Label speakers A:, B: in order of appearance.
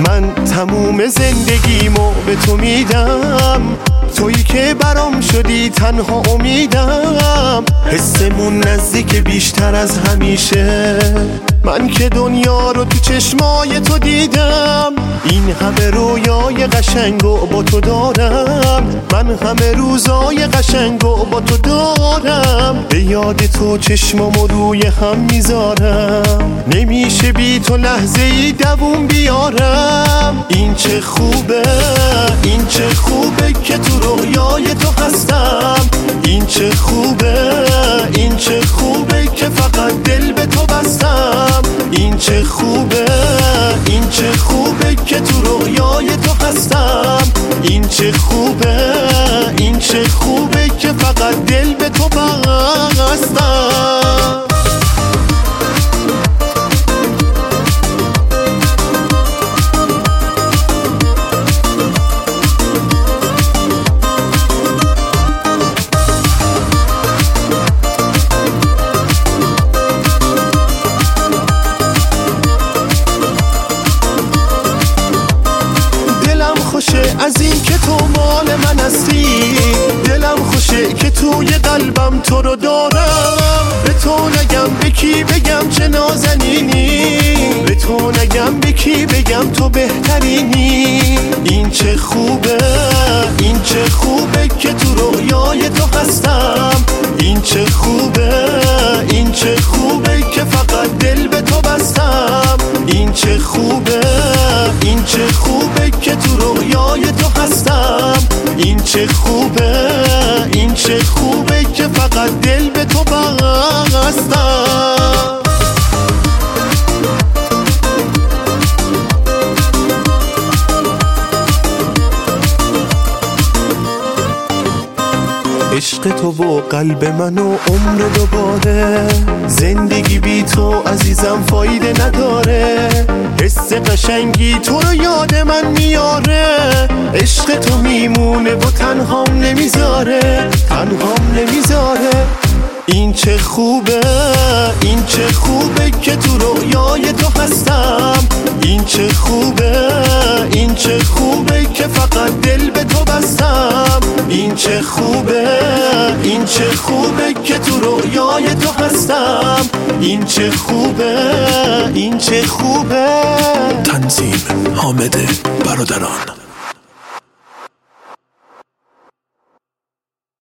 A: من تموم زندگیمو به تو میدم، تویی که برام شدی تنها امیدم. حسمون نزدیک بیشتر از همیشه، من که دنیا رو تو چشمای تو دیدم. این همه رویای قشنگو با تو دارم، من همه روزای قشنگو با تو دارم. به یاد تو چشمامو روی هم میذارم، نمیشه بی تو لحظه ای دووم بیارم. این چه خوبه، این چه خوبه که تو رویای تو هستم. این چه خوبه، این چه خوبه که فقط دل به تو بستم. این چه خوبه، این چه خوبه که تو رویای تو هستم. این چه خوبه، این چه خوبه که فقط دل به تو بستم. از این که تو مال من هستی، دلم خوشه که توی قلبم تو رو دارم. به تو نگم به کی بگم چه نازنینی، به تو نگم به کی بگم تو بهترینی. این چه خوبه، این چه خوبه که تو رویای تو هستم. این چه خوبه، این چه خوبه که فقط دل به تو بستم. این چه خوبه، این چه خوبه که تو رویای تو هستم. این چه خوبه، این چه خوبه که فقط دل به تو بستم. عشق تو و قلب من و عمر دوباره، زندگی بی تو عزیزم فایده نداره. حس قشنگی تو رو یاد من میاره، عشق تو میمونه و تنهام نمیذاره، تنهام نمیذاره. این چه خوبه، این چه خوبه که تو رویای تو هستم. این چه خوبه، این چه خوبه که فقط دل به تو بستم. این چه خوبه، این چه خوبه که تو رویای تو هستم. این چه خوبه، این چه خوبه.
B: تنظیم حامد برادران.